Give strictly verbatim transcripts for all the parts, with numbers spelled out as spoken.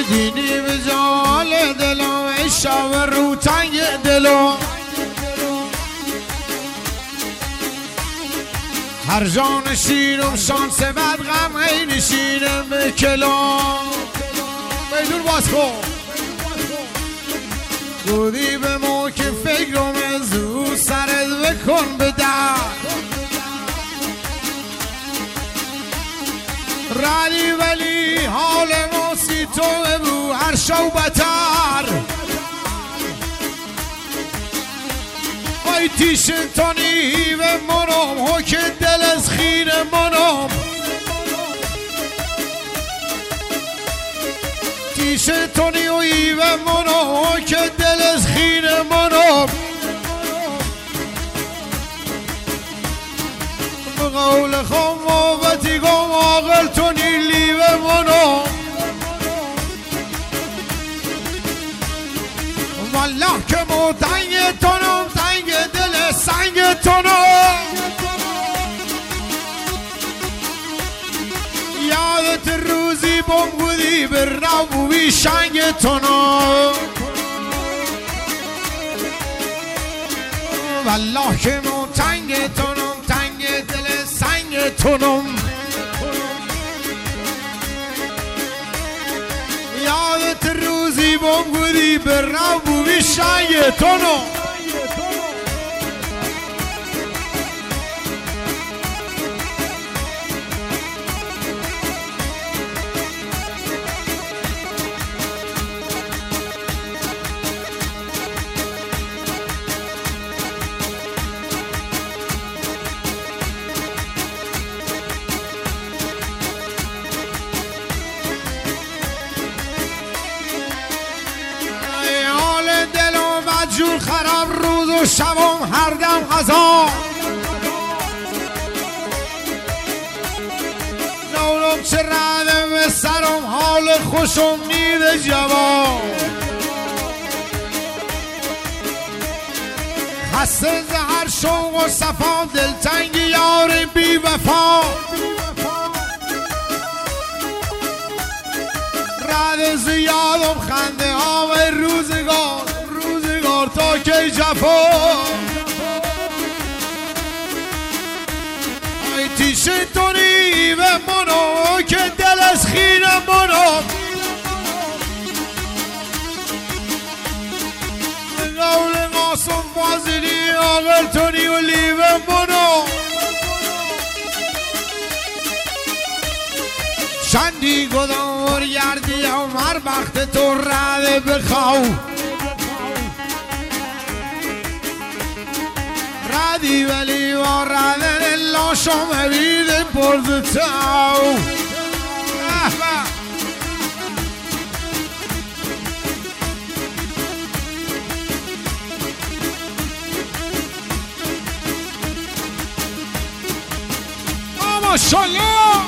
دینی به جال دلم ای شب رو تنگ دلم هر جا نشینم شانس بد غم ای نشینم به کلام بیدون باز کن گودی به ما که فکرم از او سرت بکن به در ردی ولی حال ما سی تو ببو هر شو بتر ای تیشتانی به منم ها که دل از خیر منم تیشتانی و ای به منم ها که دل از خیر منم به قول خام محبتی گم آقل تونی لی به منم والله که مو تنگ تونم تنگ دل سنگ تونم یادت روزی بم بودی بر نبوی شنگ تونم والله که مو تنگ تونم تنگ دل سنگ تونم یادت روزی بم بودی بر نبوی شنگ تونم جور خراب روز و شبم هر دم غذا نورم چه رده به سرم حال خوشم نید جواب خسته زهر شوق و صفا دلتنگ یار بی وفا رده زیادم خنده ها و روزگار تا که جفا ای تیشتونی به منو که دل از خیر منو به قول قاسم فاضلی آقل تونی و لی به منو شندی گدار گردی و هر وقت تو رده بخواو ردی ولی و ردن لاشم بید برد تاو ماشالله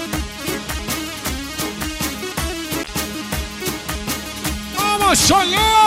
ماشالله